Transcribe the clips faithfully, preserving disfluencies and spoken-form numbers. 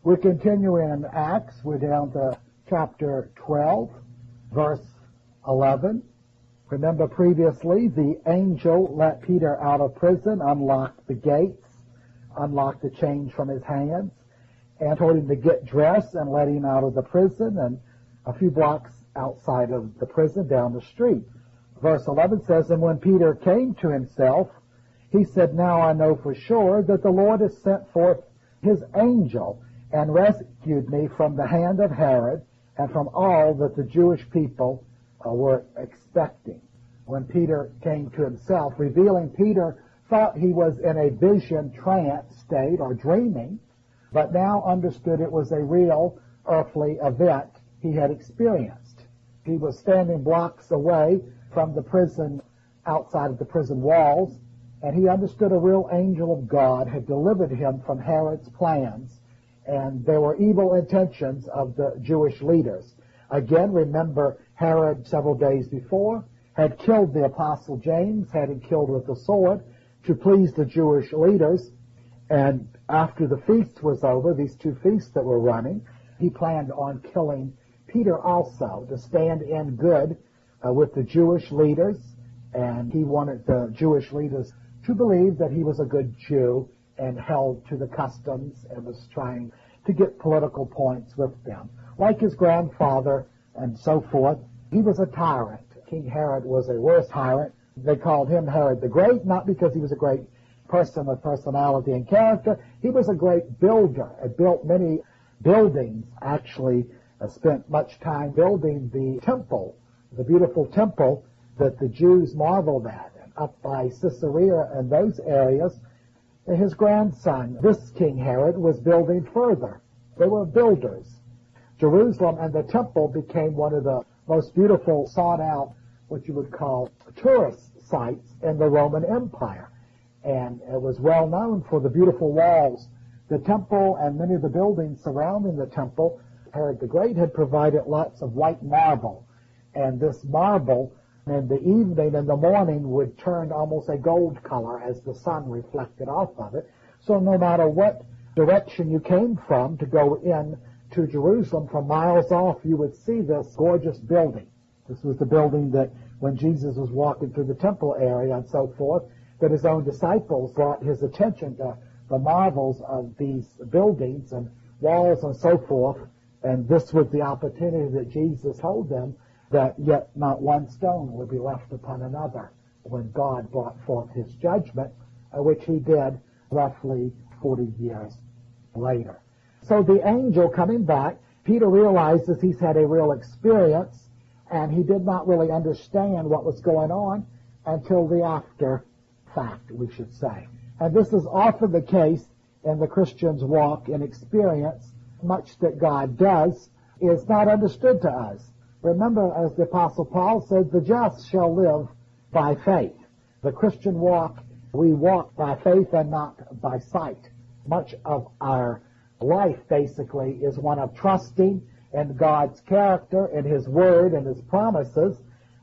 We continue in Acts. We're down to chapter twelve, verse eleven. Remember previously, the angel let Peter out of prison, unlocked the gates, unlocked the chains from his hands, and told him to get dressed and let him out of the prison, and a few blocks outside of the prison down the street. Verse eleven says, "And when Peter came to himself, he said, 'Now I know for sure that the Lord has sent forth his angel and rescued me from the hand of Herod and from all that the Jewish people uh, were expecting.'" When Peter came to himself, revealing Peter thought he was in a vision trance state or dreaming, but now understood it was a real earthly event he had experienced. He was standing blocks away from the prison, outside of the prison walls, and he understood a real angel of God had delivered him from Herod's plans, and there were evil intentions of the Jewish leaders. Again, remember, Herod several days before had killed the apostle James, had him killed with the sword to please the Jewish leaders, and after the feast was over, these two feasts that were running, he planned on killing Peter also to stand in good uh, with the Jewish leaders, and he wanted the Jewish leaders to believe that he was a good Jew and held to the customs and was trying to get political points with them. Like his grandfather and so forth, he was a tyrant. King Herod was a worse tyrant. They called him Herod the Great, not because he was a great person with personality and character. He was a great builder and built many buildings, actually uh, spent much time building the temple, the beautiful temple that the Jews marveled at. Up by Caesarea and those areas, his grandson, this King Herod, was building further. They were builders. Jerusalem and the temple became one of the most beautiful, sought-out, what you would call tourist sites in the Roman Empire. And it was well known for the beautiful walls. The temple and many of the buildings surrounding the temple, Herod the Great had provided lots of white marble. And this marble in the evening and the morning would turn almost a gold color as the sun reflected off of it. So no matter what direction you came from to go in to Jerusalem, from miles off, you would see this gorgeous building. This was the building that when Jesus was walking through the temple area and so forth, that his own disciples brought his attention to the marvels of these buildings and walls and so forth. And this was the opportunity that Jesus told them that yet not one stone would be left upon another when God brought forth his judgment, uh, which he did roughly forty years later. So the angel coming back, Peter realizes he's had a real experience, and he did not really understand what was going on until the after fact, we should say. And this is often the case in the Christian's walk and experience. Much that God does is not understood to us. Remember, as the Apostle Paul said, the just shall live by faith. The Christian walk, we walk by faith and not by sight. Much of our life, basically, is one of trusting in God's character, in his word, and his promises,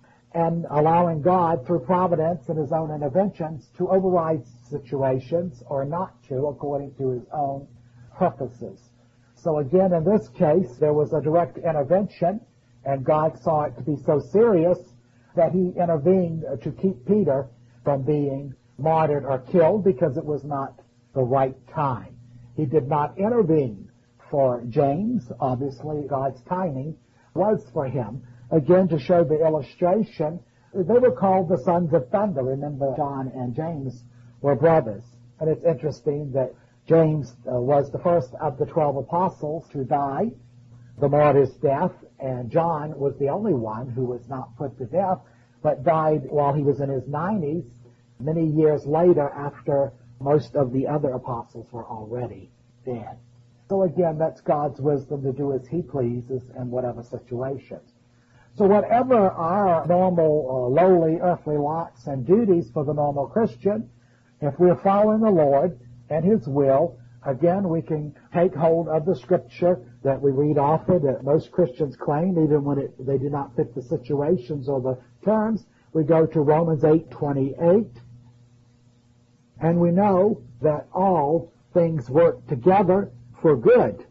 and allowing God, through providence and his own interventions, to override situations or not to, according to his own purposes. So again, in this case, there was a direct intervention, and God saw it to be so serious that he intervened to keep Peter from being martyred or killed because it was not the right time. He did not intervene for James. Obviously, God's timing was for him. Again, to show the illustration, they were called the sons of thunder. Remember, John and James were brothers. And it's interesting that James uh, was the first of the twelve apostles to die the martyr's death, and John was the only one who was not put to death, but died while he was in his nineties, many years later after most of the other apostles were already dead. So again, that's God's wisdom to do as he pleases in whatever situations. So whatever our normal, uh, lowly, earthly lots and duties for the normal Christian, if we're following the Lord and his will, again, we can take hold of the scripture that we read often, that most Christians claim, even when it, they do not fit the situations or the terms. We go to Romans eight twenty-eight, and we know that all things work together for good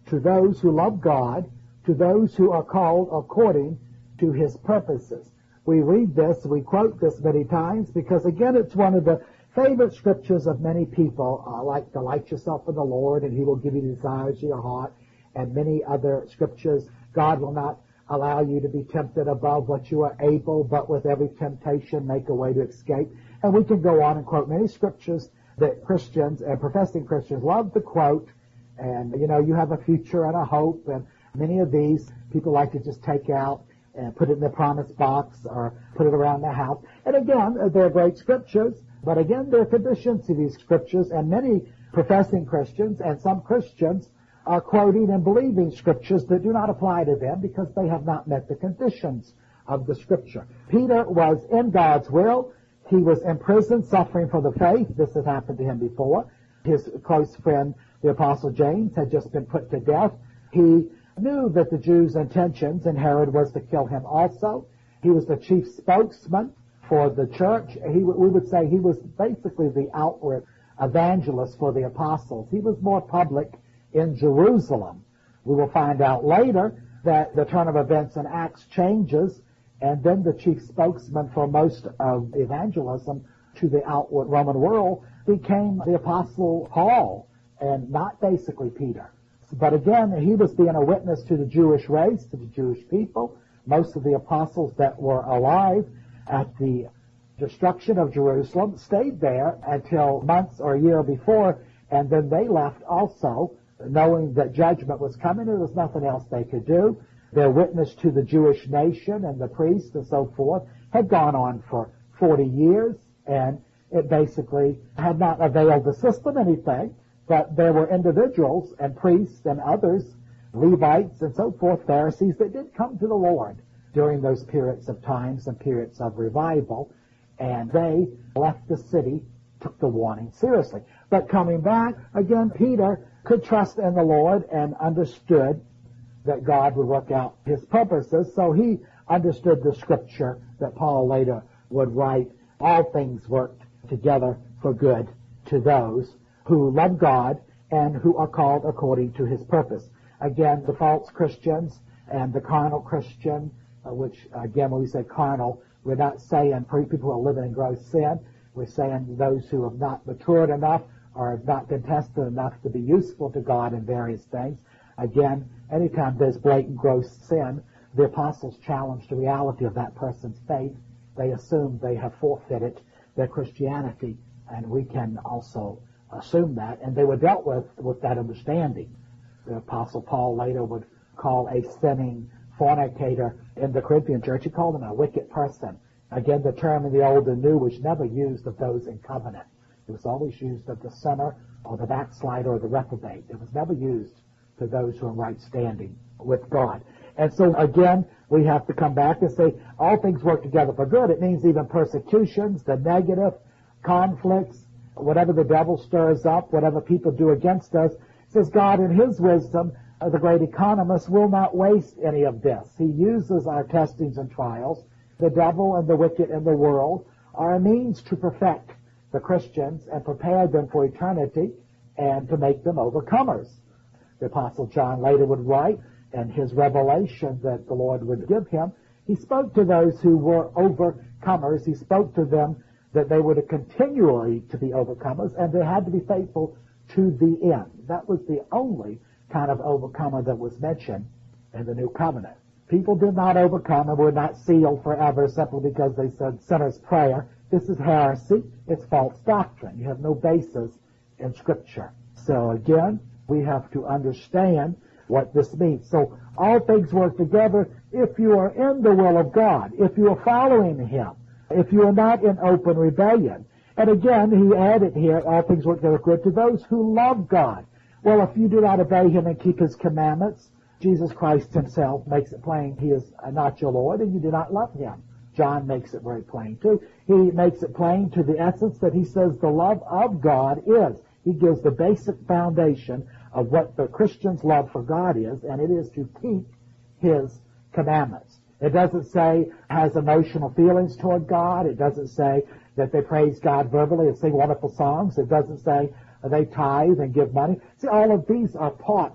to those who love God, to those who are called according to his purposes. We read this, we quote this many times because, again, it's one of the favorite scriptures of many people, uh, like delight yourself in the Lord and he will give you the desires of your heart, and many other scriptures. God will not allow you to be tempted above what you are able, but with every temptation make a way to escape. And we can go on and quote many scriptures that Christians and professing Christians love to quote. And, you know, you have a future and a hope, and many of these people like to just take out and put it in the promise box or put it around the house. And again, they're great scriptures, but again, there are conditions to these scriptures, and many professing Christians and some Christians are quoting and believing scriptures that do not apply to them because they have not met the conditions of the scripture. Peter was in God's will. He was in prison suffering for the faith. This had happened to him before. His close friend, the Apostle James, had just been put to death. He knew that the Jews' intentions in Herod was to kill him also. He was the chief spokesman for the church. He, we would say he was basically the outward evangelist for the apostles. He was more public in Jerusalem. We will find out later that the turn of events in Acts changes, and then the chief spokesman for most of evangelism to the outward Roman world became the Apostle Paul, and not basically Peter. But again, he was being a witness to the Jewish race, to the Jewish people. Most of the apostles that were alive at the destruction of Jerusalem stayed there until months or a year before, and then they left also, knowing that judgment was coming. There was nothing else they could do. Their witness to the Jewish nation and the priests and so forth had gone on for forty years, and it basically had not availed the system anything. But there were individuals and priests and others, Levites and so forth, Pharisees, that did come to the Lord during those periods of times and periods of revival, and they left the city, took the warning seriously. But coming back, again, Peter could trust in the Lord and understood that God would work out his purposes, so he understood the scripture that Paul later would write, all things worked together for good to those who love God and who are called according to his purpose. Again, the false Christians and the carnal Christian, uh, which, again, when we say carnal, we're not saying people who are living in gross sin. We're saying those who have not matured enough or have not been tested enough to be useful to God in various things. Again, anytime there's blatant gross sin, the apostles challenge the reality of that person's faith. They assume they have forfeited their Christianity, and we can also assume that, and they were dealt with with that understanding. The Apostle Paul later would call a sinning fornicator in the Corinthian church, he called him a wicked person. Again, the term in the Old and New was never used of those in covenant. It was always used of the sinner or the backslider or the reprobate. It was never used to those who are in right standing with God. And so, again, we have to come back and say all things work together for good. It means even persecutions, the negative, conflicts, whatever the devil stirs up, whatever people do against us. It says God in his wisdom, uh, the great economist, will not waste any of this. He uses our testings and trials. The devil and the wicked in the world are a means to perfect the Christians and prepare them for eternity and to make them overcomers. The Apostle John later would write, and his revelation that the Lord would give him, he spoke to those who were overcomers. He spoke to them that they were to continually to be overcomers, and they had to be faithful to the end. That was the only kind of overcomer that was mentioned in the New Covenant. People did not overcome and were not sealed forever simply because they said sinner's prayer. This is heresy. It's false doctrine. You have no basis in Scripture. So again, we have to understand what this means. So all things work together if you are in the will of God, if you are following him, if you are not in open rebellion. And again, he added here, all things work together good to those who love God. Well, if you do not obey him and keep his commandments, Jesus Christ himself makes it plain he is not your Lord and you do not love him. John makes it very plain too. He makes it plain to the essence that he says the love of God is. He gives the basic foundation of what the Christian's love for God is, and it is to keep his commandments. It doesn't say has emotional feelings toward God. It doesn't say that they praise God verbally and sing wonderful songs. It doesn't say they tithe and give money. See, all of these are parts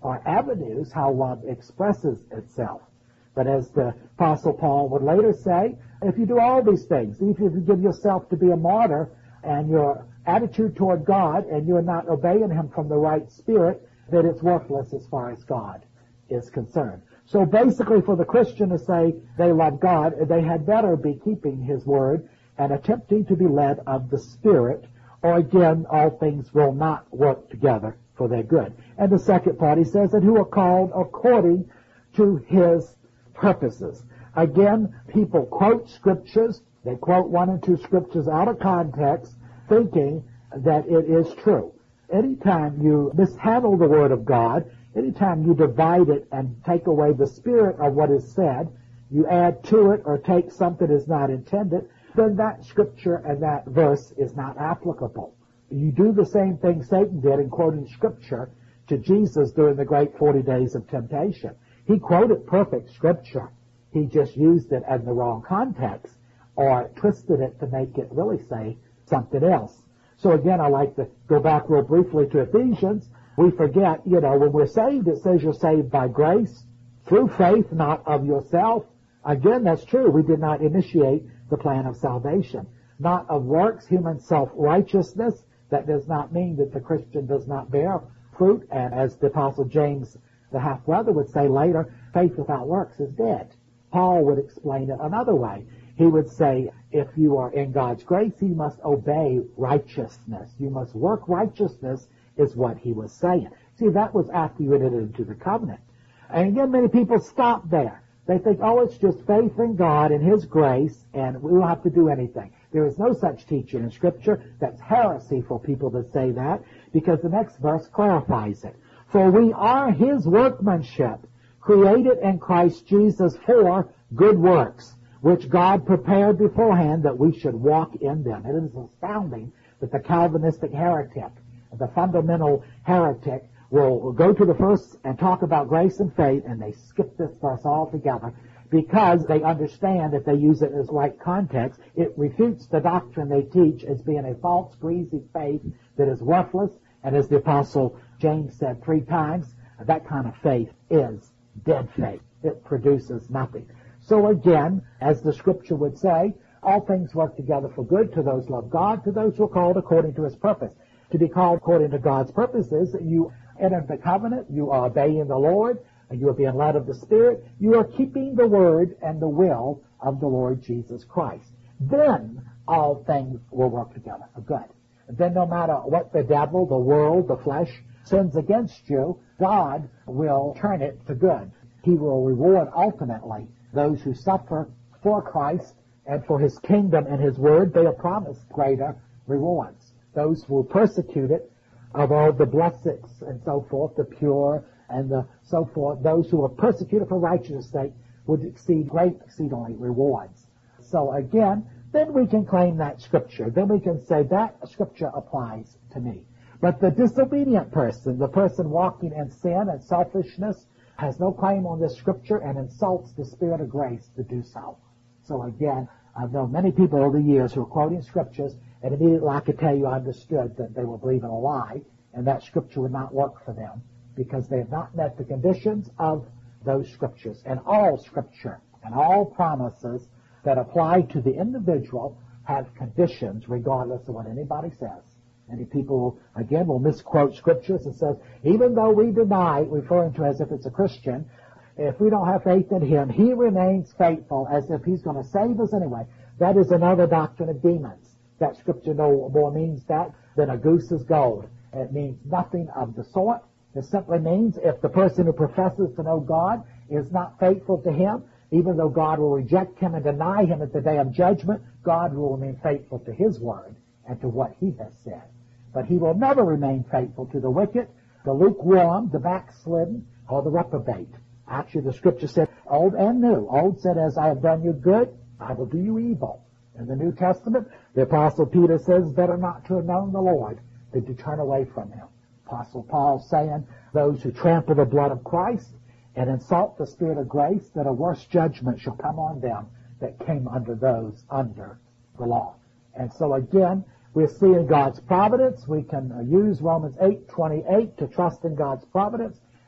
are avenues how love expresses itself. But as the Apostle Paul would later say, if you do all these things, if you give yourself to be a martyr and your attitude toward God and you're not obeying him from the right spirit, then it's worthless as far as God is concerned. So basically for the Christian to say they love God, they had better be keeping his word and attempting to be led of the Spirit, or again, all things will not work together for their good. And the second part, he says that who are called according to his purposes. Again, people quote scriptures. They quote one and two scriptures out of context, thinking that it is true. Anytime you mishandle the Word of God, anytime you divide it and take away the spirit of what is said, you add to it or take something that is not intended, then that scripture and that verse is not applicable. You do the same thing Satan did in quoting scripture to Jesus during the great forty days of temptation. He quoted perfect scripture. He just used it in the wrong context or twisted it to make it really say something else. So again, I like to go back real briefly to Ephesians. We forget, you know, when we're saved, it says you're saved by grace, through faith, not of yourself. Again, that's true. We did not initiate the plan of salvation. Not of works, human self-righteousness. That does not mean that the Christian does not bear fruit. And as the Apostle James, the half-brother, would say later, faith without works is dead. Paul would explain it another way. He would say, if you are in God's grace, you must obey righteousness. You must work righteousness, is what he was saying. See, that was after you entered into the covenant. And again, many people stop there. They think, oh, it's just faith in God and his grace, and we don't have to do anything. There is no such teaching in Scripture. That's heresy for people to say that, because the next verse clarifies it. For we are his workmanship, created in Christ Jesus for good works, which God prepared beforehand that we should walk in them. It is astounding that the Calvinistic heretic, the fundamental heretic, will go to the first and talk about grace and faith, and they skip this verse altogether because they understand if they use it as right context, it refutes the doctrine they teach as being a false, greasy faith that is worthless. And as the Apostle James said three times, that kind of faith is dead faith. It produces nothing. So again, as the Scripture would say, all things work together for good to those who love God, to those who are called according to his purpose. To be called according to God's purposes, you enter the covenant, you are obeying the Lord, and you are being led of the Spirit. You are keeping the word and the will of the Lord Jesus Christ. Then all things will work together for good. Then no matter what the devil, the world, the flesh sins against you, God will turn it to good. He will reward ultimately those who suffer for Christ and for his kingdom and his word. They are promised greater rewards. Those who are persecuted, of all the blessed and so forth, the pure and the so forth, those who are persecuted for righteousness' sake would exceed great exceedingly rewards. So again, then we can claim that Scripture. Then we can say that Scripture applies to me. But the disobedient person, the person walking in sin and selfishness, has no claim on this Scripture and insults the Spirit of grace to do so. So again, I've known many people over the years who are quoting Scriptures, and immediately I could tell you I understood that they were believing a lie, and that Scripture would not work for them because they have not met the conditions of those Scriptures. And all Scripture and all promises that apply to the individual have conditions regardless of what anybody says. Many people, again, will misquote Scriptures and says, even though we deny, referring to as if it's a Christian, if we don't have faith in him, he remains faithful as if he's going to save us anyway. That is another doctrine of demons. That Scripture no more means that than a goose's gold. It means nothing of the sort. It simply means if the person who professes to know God is not faithful to him, even though God will reject him and deny him at the day of judgment, God will remain faithful to his word and to what he has said. But he will never remain faithful to the wicked, the lukewarm, the backslidden, or the reprobate. Actually, the Scripture said, old and new. Old said, as I have done you good, I will do you evil. In the New Testament, the Apostle Peter says, better not to have known the Lord than to turn away from him. Apostle Paul saying, those who trample the blood of Christ and insult the Spirit of grace, that a worse judgment shall come on them that came under those under the law. And so again, we're seeing God's providence. We can use Romans eight twenty-eight to trust in God's providence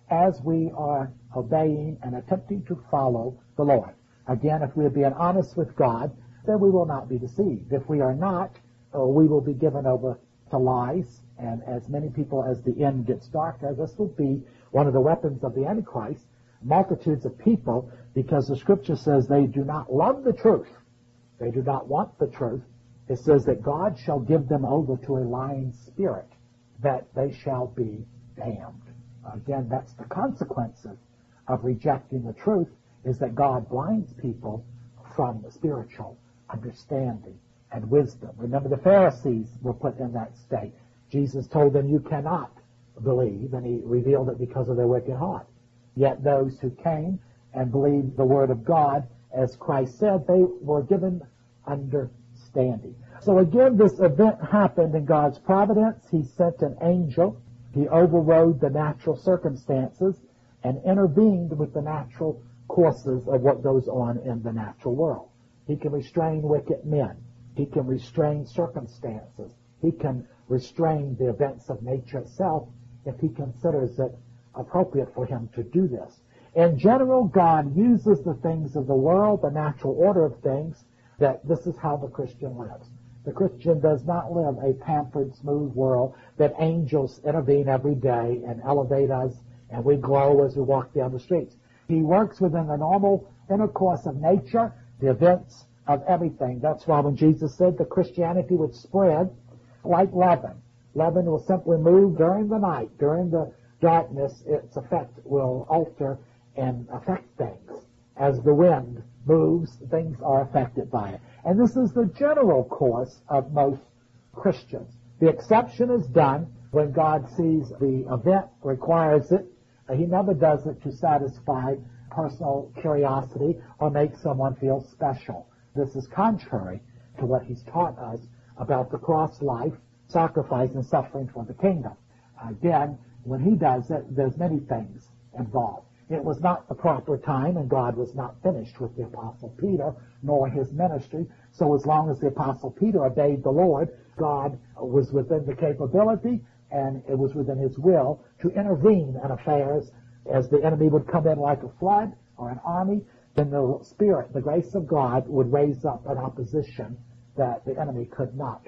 as we are obeying and attempting to follow the Lord. Again, if we are being honest with God, then we will not be deceived. If we are not, uh, we will be given over to lies, and as many people as the end gets darker, this will be one of the weapons of the Antichrist, multitudes of people, because the Scripture says they do not love the truth. They do not want the truth. It says that God shall give them over to a lying spirit, that they shall be damned. Again, that's the consequences of rejecting the truth, is that God blinds people from spiritual understanding and wisdom. Remember, the Pharisees were put in that state. Jesus told them, you cannot believe, and he revealed it because of their wicked heart. Yet those who came and believed the word of God, as Christ said, they were given understanding. So again, this event happened in God's providence. He sent an angel. He overrode the natural circumstances and intervened with the natural courses of what goes on in the natural world. He can restrain wicked men. He can restrain circumstances. He can restrain the events of nature itself if he considers it appropriate for him to do this. In general, God uses the things of the world, the natural order of things, that this is how the Christian lives. The Christian does not live a pampered, smooth world that angels intervene every day and elevate us, and we glow as we walk down the streets. He works within the normal intercourse of nature, the events of everything. That's why when Jesus said that Christianity would spread like leaven, leaven will simply move during the night, during the darkness, its effect will alter and affect things. As the wind moves, things are affected by it. And this is the general course of most Christians. The exception is done when God sees the event requires it. He never does it to satisfy personal curiosity or make someone feel special. This is contrary to what he's taught us about the cross life, sacrifice, and suffering for the kingdom. Again, when he does it, there's many things involved. It was not the proper time, and God was not finished with the Apostle Peter, nor his ministry. So as long as the Apostle Peter obeyed the Lord, God was within the capability, and it was within his will to intervene in affairs. As the enemy would come in like a flood or an army, then the Spirit, the grace of God, would raise up an opposition that the enemy could not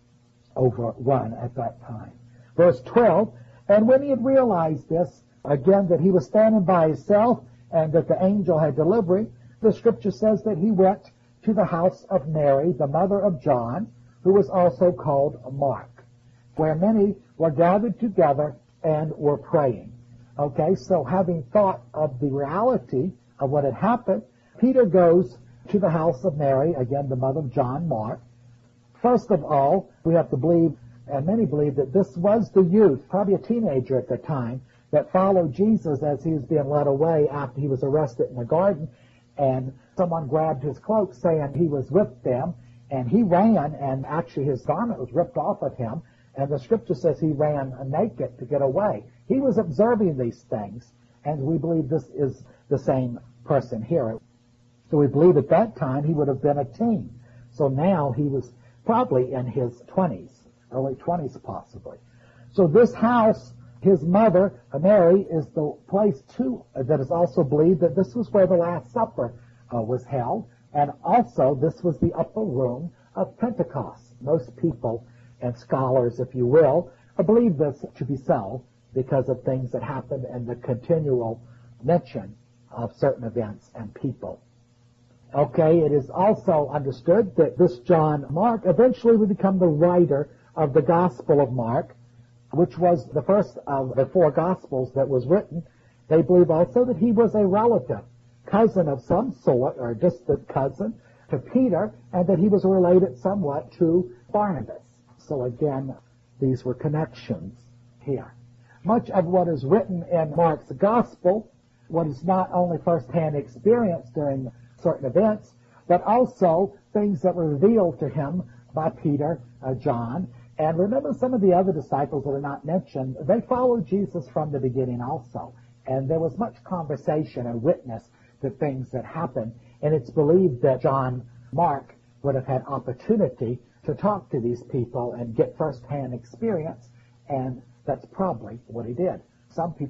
overrun at that time. Verse twelve, and when he had realized this, again, that he was standing by himself and that the angel had delivery, the Scripture says that he went to the house of Mary, the mother of John, who was also called Mark, where many were gathered together and were praying. Okay, so having thought of the reality of what had happened, Peter goes to the house of Mary, again, the mother of John, Mark. First of all, we have to believe, and many believe, that this was the youth, probably a teenager at the time, that followed Jesus as he was being led away after he was arrested in the garden, and someone grabbed his cloak saying he was with them, and he ran, and actually his garment was ripped off of him, and the Scripture says he ran naked to get away. He was observing these things, and we believe this is the same person here. So we believe at that time he would have been a teen. So now he was probably in his twenties, early twenties possibly. So this house, his mother, Mary, is the place, too, that is also believed that this was where the Last Supper uh, was held, and also this was the upper room of Pentecost. Most people and scholars, if you will, believe this to be so because of things that happened and the continual mention of certain events and people. Okay, it is also understood that this John Mark eventually would become the writer of the Gospel of Mark, which was the first of the four Gospels that was written. They believe also that he was a relative, cousin of some sort, or distant cousin to Peter, and that he was related somewhat to Barnabas. So again, these were connections here. Much of what is written in Mark's Gospel, what is not only first-hand experience during certain events, but also things that were revealed to him by Peter, uh, John. And remember, some of the other disciples that are not mentioned, they followed Jesus from the beginning also. And there was much conversation and witness to things that happened. And it's believed that John Mark would have had opportunity to talk to these people and get first-hand experience, and that's probably what he did. Some people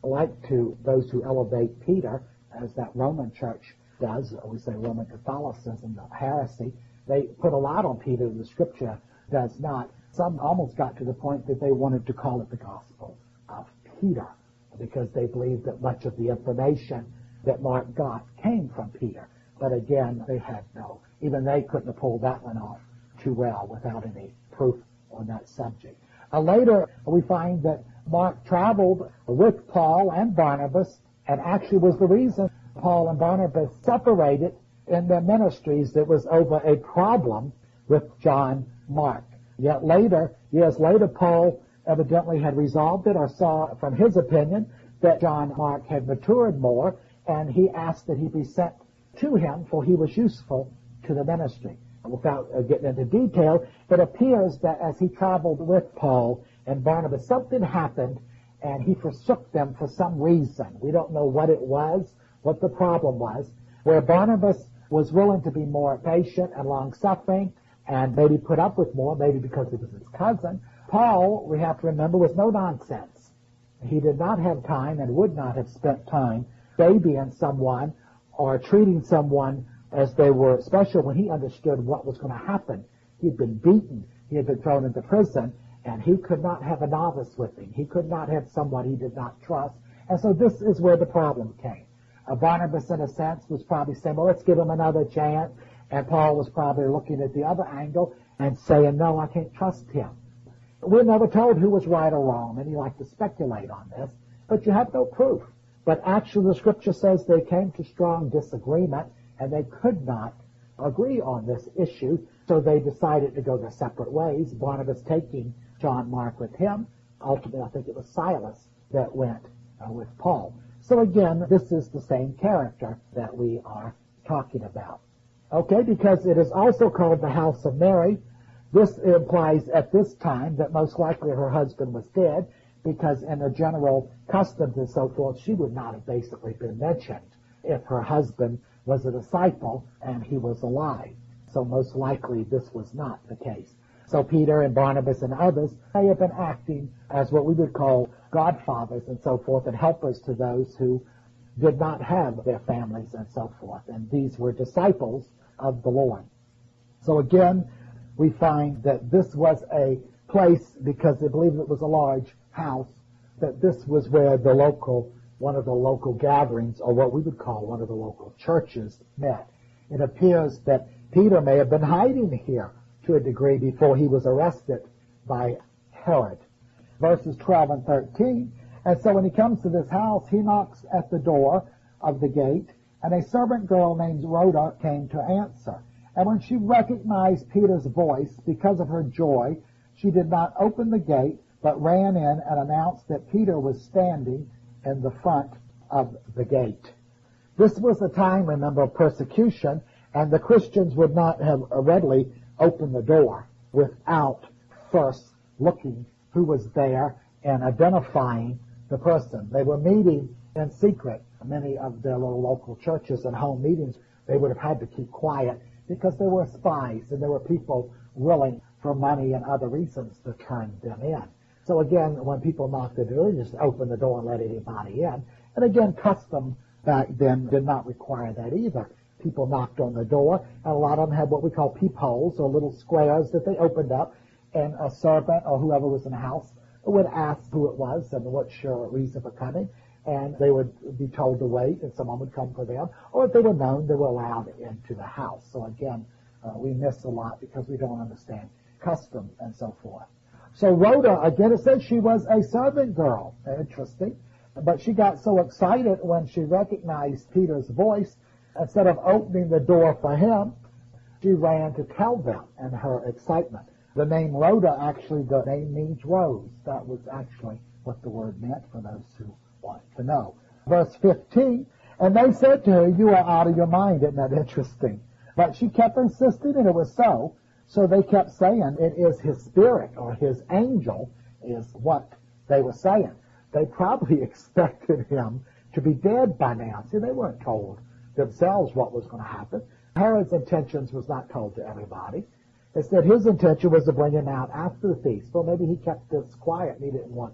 like to, those who elevate Peter, as that Roman church does, or we say Roman Catholicism, the heresy, they put a lot on Peter the Scripture does not. Some almost got to the point that they wanted to call it the Gospel of Peter, because they believed that much of the information that Mark got came from Peter. But again, they had no, even they couldn't have pulled that one off too well without any proof on that subject. Uh, later, we find that Mark traveled with Paul and Barnabas, and actually was the reason Paul and Barnabas separated in their ministries. It was over a problem with John Mark. Yet later, years later, Paul evidently had resolved it, or saw from his opinion that John Mark had matured more, and he asked that he be sent to him, for he was useful to the ministry. Without uh, getting into detail, it appears that as he traveled with Paul and Barnabas, something happened, and he forsook them for some reason. We don't know what it was, what the problem was, where Barnabas was willing to be more patient and long-suffering, and maybe put up with more, maybe because he was his cousin. Paul, we have to remember, was no nonsense. He did not have time and would not have spent time babying someone or treating someone as they were special when he understood what was going to happen. He'd been beaten. He had been thrown into prison, and he could not have a novice with him. He could not have someone he did not trust. And so this is where the problem came. Uh, Barnabas, in a sense, was probably saying, well, let's give him another chance. And Paul was probably looking at the other angle and saying, no, I can't trust him. We're never told who was right or wrong. Many like to speculate on this, but you have no proof. But actually the Scripture says they came to strong disagreement, and they could not agree on this issue, so they decided to go their separate ways, Barnabas taking John Mark with him. Ultimately, I think it was Silas that went uh, with Paul. So again, this is the same character that we are talking about. Okay, because it is also called the house of Mary. This implies at this time that most likely her husband was dead, because in the general customs and so forth, she would not have basically been mentioned if her husband was a disciple and he was alive. So most likely this was not the case. So Peter and Barnabas and others may have been acting as what we would call godfathers and so forth, and helpers to those who did not have their families and so forth. And these were disciples of the Lord. So again, we find that this was a place, because they believed it was a large house, that this was where the local, one of the local gatherings, or what we would call one of the local churches, met. It appears that Peter may have been hiding here to a degree before he was arrested by Herod. Verses twelve and thirteen, and so when he comes to this house, he knocks at the door of the gate, and a servant girl named Rhoda came to answer. And when she recognized Peter's voice, because of her joy, she did not open the gate, but ran in and announced that Peter was standing in the front of the gate. This was a time, remember, of persecution, and the Christians would not have readily opened the door without first looking who was there and identifying the person. They were meeting in secret. Many of their little local churches and home meetings, they would have had to keep quiet because there were spies and there were people willing for money and other reasons to turn them in. So again, when people knocked the door, they just opened the door and let anybody in. And again, custom back then did not require that either. People knocked on the door, and a lot of them had what we call peepholes, or little squares that they opened up, and a servant or whoever was in the house would ask who it was and what's your reason for coming, and they would be told to wait, and someone would come for them, or if they were known, they were allowed into the house. So again, uh, we miss a lot because we don't understand custom and so forth. So Rhoda, again, it says she was a servant girl. Interesting. But she got so excited when she recognized Peter's voice, instead of opening the door for him, she ran to tell them in her excitement. The name Rhoda, actually, the name means rose. That was actually what the word meant for those who want to know. Verse fifteen, and they said to her, you are out of your mind. Isn't that interesting? But she kept insisting, and it was so. So they kept saying, it is his spirit or his angel is what they were saying. They probably expected him to be dead by now. See, they weren't told themselves what was going to happen. Herod's intentions was not told to everybody. Instead, his intention was to bring him out after the feast. Well, maybe he kept this quiet and he didn't want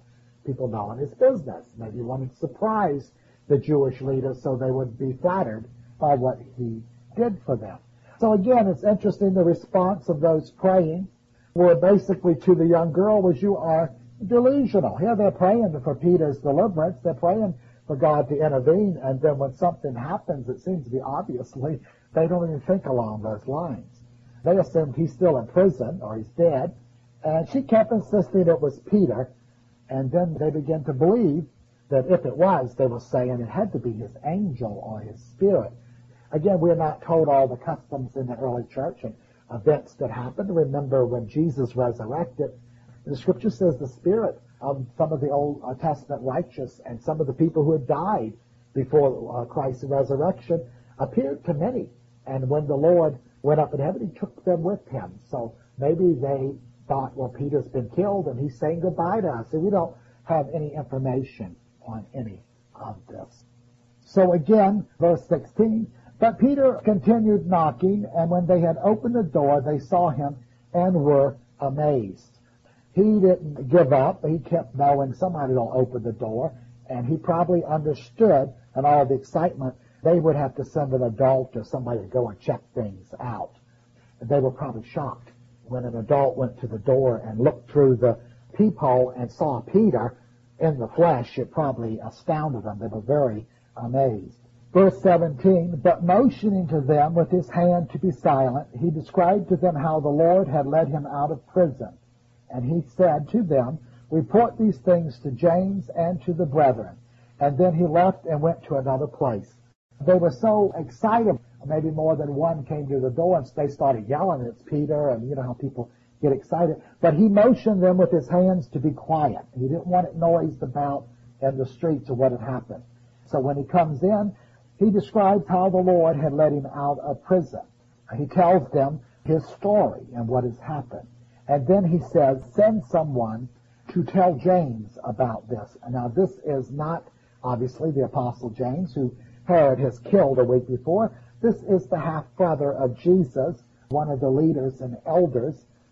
people knowing his business. Maybe he wanted to surprise the Jewish leaders so they would be flattered by what he did for them. So again, it's interesting, the response of those praying were basically to the young girl was, you are delusional. Here they're praying for Peter's deliverance. They're praying for God to intervene, and then when something happens, it seems to be obviously, they don't even think along those lines. They assumed he's still in prison or he's dead, and she kept insisting it was Peter, and then they began to believe that if it was, they were saying it had to be his angel or his spirit. Again, we're not told all the customs in the early church and events that happened. Remember when Jesus resurrected, the scripture says the spirit of some of the Old Testament righteous and some of the people who had died before uh, Christ's resurrection appeared to many. And when the Lord went up in heaven, he took them with him. So maybe they thought, well, Peter's been killed and he's saying goodbye to us. And we don't have any information on any of this. So again, verse sixteen, but Peter continued knocking, and when they had opened the door, they saw him and were amazed. He didn't give up. He kept knowing somebody will open the door, and he probably understood in all the excitement they would have to send an adult or somebody to go and check things out. And they were probably shocked when an adult went to the door and looked through the peephole and saw Peter in the flesh. It probably astounded them. They were very amazed. Verse seventeen, but motioning to them with his hand to be silent, he described to them how the Lord had led him out of prison. And he said to them, report these things to James and to the brethren. And then he left and went to another place. They were so excited, maybe more than one came to the door and they started yelling, it's Peter, and you know how people get excited. But he motioned them with his hands to be quiet. He didn't want it noised about in the streets of what had happened. So when he comes in, he describes how the Lord had led him out of prison. He tells them his story and what has happened. And then he says, send someone to tell James about this. Now this is not obviously the Apostle James, who Herod has killed a week before. This is the half-brother of Jesus, one of the leaders and elders.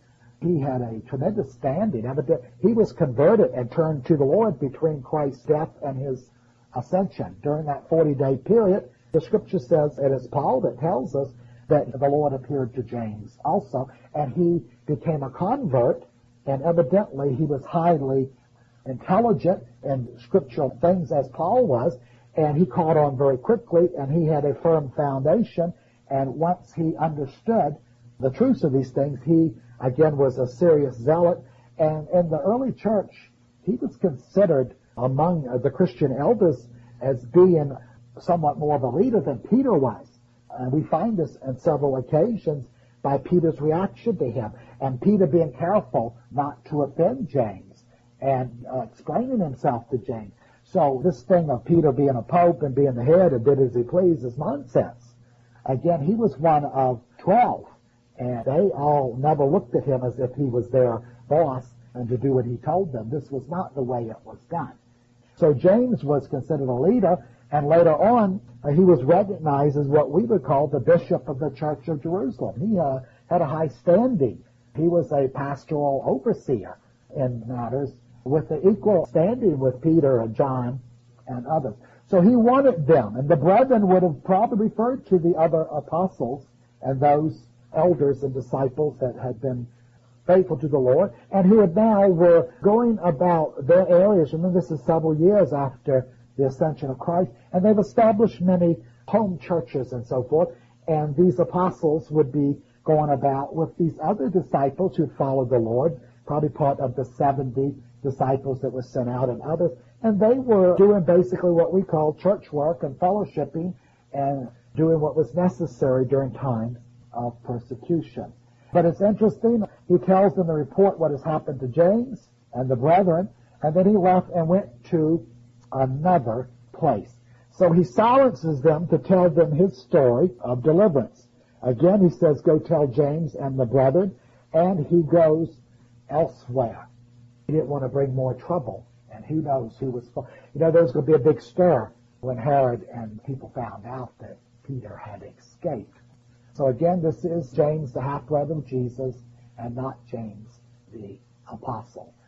He had a tremendous standing. He was converted and turned to the Lord between Christ's death and his ascension. During that forty-day period, the scripture says, it is Paul that tells us that the Lord appeared to James also, and he became a convert, and evidently he was highly intelligent in scriptural things as Paul was, and he caught on very quickly, and he had a firm foundation, and once he understood the truths of these things, he again was a serious zealot, and in the early church, he was considered among the Christian elders as being somewhat more of a leader than Peter was. And we find this on several occasions by Peter's reaction to him, and Peter being careful not to offend James and uh, explaining himself to James. So this thing of Peter being a pope and being the head and did as he pleased is nonsense. Again, he was one of twelve, and they all never looked at him as if he was their boss and to do what he told them. This was not the way it was done. So James was considered a leader, and later on, uh, he was recognized as what we would call the bishop of the Church of Jerusalem. He uh, had a high standing. He was a pastoral overseer in matters with the equal standing with Peter and John and others. So he wanted them, and the brethren would have probably referred to the other apostles and those elders and disciples that had been faithful to the Lord, and who had now were going about their areas. Remember, this is several years after the ascension of Christ, and they've established many home churches and so forth, and these apostles would be going about with these other disciples who followed the Lord, probably part of the seventy disciples that were sent out and others, and they were doing basically what we call church work and fellowshipping and doing what was necessary during times of persecution. But it's interesting, he tells them to report what has happened to James and the brethren, and then he left and went to another place. So he silences them to tell them his story of deliverance. Again, he says, go tell James and the brethren, and he goes elsewhere. He didn't want to bring more trouble, and who knows who was... You know, there was going to be a big stir when Herod and people found out that Peter had escaped. So again, this is James, the half-brother of Jesus, and not James, the apostle.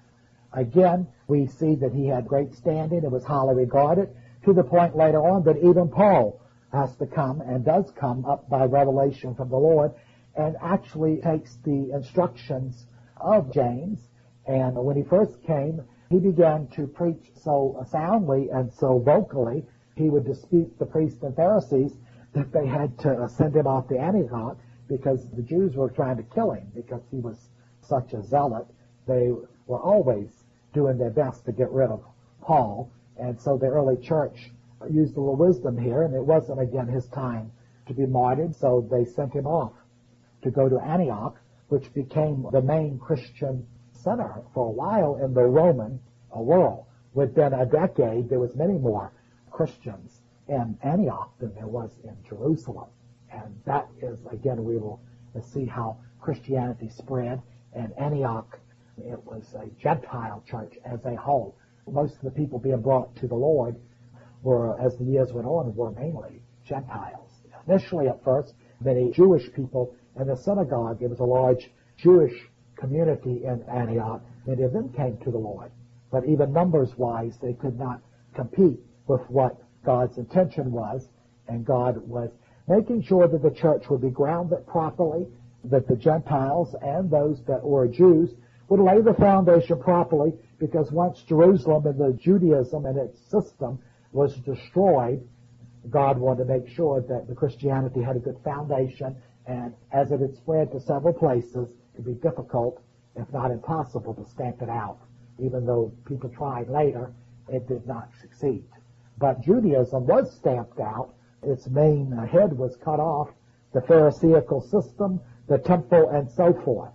Again, we see that he had great standing and was highly regarded, to the point later on that even Paul has to come and does come up by revelation from the Lord and actually takes the instructions of James. And when he first came, he began to preach so soundly and so vocally, he would dispute the priests and Pharisees that they had to send him off to Antioch because the Jews were trying to kill him because he was such a zealot. They were always doing their best to get rid of Paul. And so the early church used a little wisdom here, and it wasn't, again, his time to be martyred, so they sent him off to go to Antioch, which became the main Christian center for a while in the Roman world. Within a decade, there was many more Christians in Antioch than there was in Jerusalem. And that is, again, we will see how Christianity spread. And Antioch, it was a Gentile church as a whole. Most of the people being brought to the Lord were, as the years went on, were mainly Gentiles. Initially, at first, many Jewish people in the synagogue. It was a large Jewish community in Antioch. Many of them came to the Lord. But even numbers-wise, they could not compete with what God's intention was. And God was making sure that the church would be grounded properly, that the Gentiles and those that were Jews would lay the foundation properly, because once Jerusalem and the Judaism and its system was destroyed, God wanted to make sure that the Christianity had a good foundation, and as it had spread to several places, it would be difficult, if not impossible, to stamp it out. Even though people tried later, it did not succeed. But Judaism was stamped out. Its main head was cut off, the Pharisaical system, the temple, and so forth.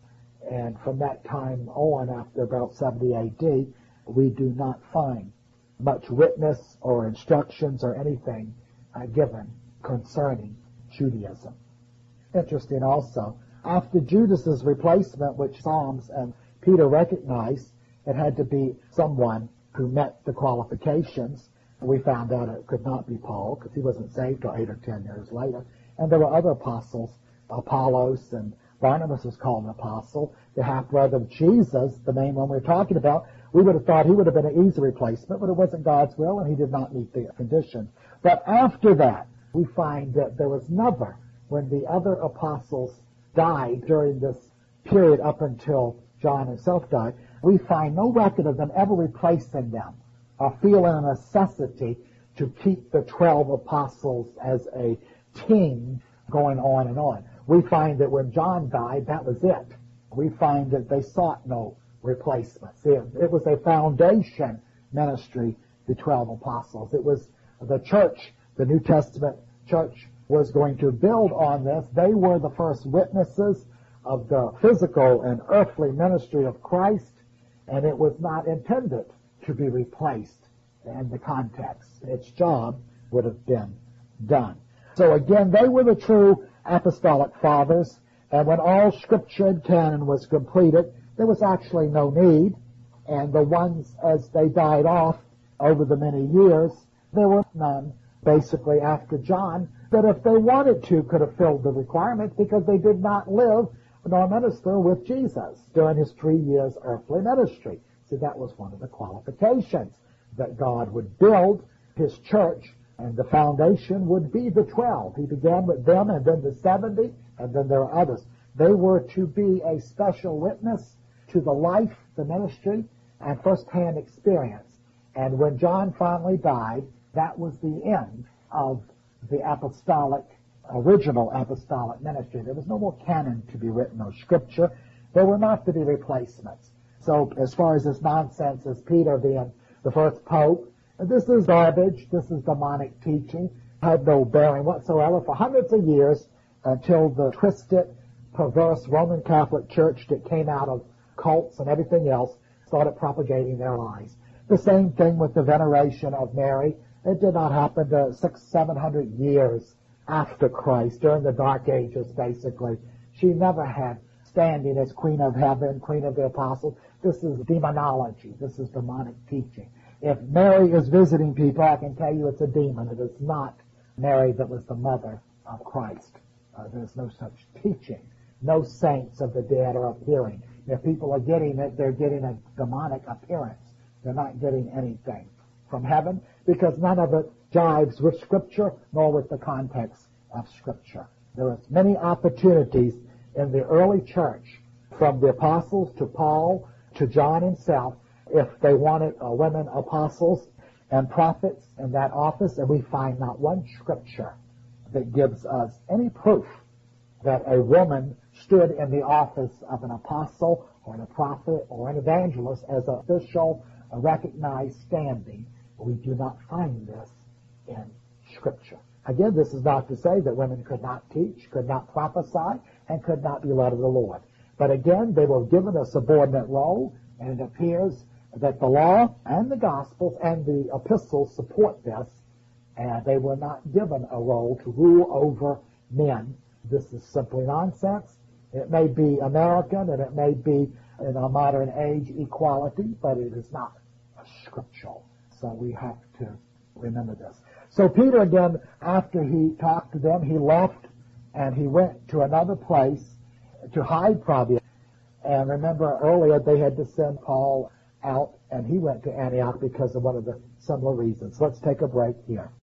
And from that time on, after about seventy A D, we do not find much witness or instructions or anything uh, given concerning Judaism. Interesting also, after Judas's replacement, which Psalms and Peter recognized, it had to be someone who met the qualifications. We found out it could not be Paul, because he wasn't saved till eight or ten years later. And there were other apostles, Apollos, and Barnabas was called an apostle, the half-brother of Jesus, the main one we're talking about. We would have thought he would have been an easy replacement, but it wasn't God's will, and he did not meet the conditions. But after that, we find that there was never, when the other apostles died during this period up until John himself died, we find no record of them ever replacing them or feeling a necessity to keep the twelve apostles as a team going on and on. We find that when John died, that was it. We find that they sought no replacements. It, it was a foundation ministry, the twelve apostles. It was the church, the New Testament church was going to build on this. They were the first witnesses of the physical and earthly ministry of Christ, and it was not intended to be replaced in the context. Its job would have been done. So again, they were the true apostolic fathers, and when all scripture and canon was completed, there was actually no need, and the ones as they died off over the many years, there were none basically after John that if they wanted to could have filled the requirements, because they did not live nor minister with Jesus during his three years earthly ministry. So that was one of the qualifications, that God would build his church, and the foundation would be the twelve. He began with them, and then the seventy, and then there are others. They were to be a special witness to the life, the ministry, and first-hand experience. And when John finally died, that was the end of the apostolic, original apostolic ministry. There was no more canon to be written or scripture. There were not to be replacements. So as far as this nonsense as Peter being the first pope, this is garbage. This is demonic teaching. Had no bearing whatsoever for hundreds of years until the twisted, perverse Roman Catholic Church that came out of cults and everything else started propagating their lies. The same thing with the veneration of Mary. It did not happen to six, seven hundred years after Christ, during the Dark Ages, basically. She never had standing as Queen of Heaven, Queen of the Apostles. This is demonology. This is demonic teaching. If Mary is visiting people, I can tell you it's a demon. It is not Mary that was the mother of Christ. Uh, there's no such teaching. No saints of the dead are appearing If people are getting it, they're getting a demonic appearance. They're not getting anything from heaven because none of it jives with Scripture nor with the context of Scripture. There are many opportunities in the early church, from the apostles to Paul to John himself, if they wanted uh, women apostles and prophets in that office, and we find not one Scripture that gives us any proof that a woman stood in the office of an apostle or a prophet or an evangelist as an official, a recognized standing. We do not find this in Scripture. Again, this is not to say that women could not teach, could not prophesy, and could not be led of the Lord. But again, they were given a subordinate role, and it appears that the law and the Gospels and the epistles support this, and they were not given a role to rule over men. This is simply nonsense. It may be American, and it may be in our modern age equality, but it is not scriptural. So we have to remember this. So Peter, again, after he talked to them, he left and he went to another place to hide probably. And remember earlier they had to send Paul out, and he went to Antioch because of one of the similar reasons. Let's take a break here.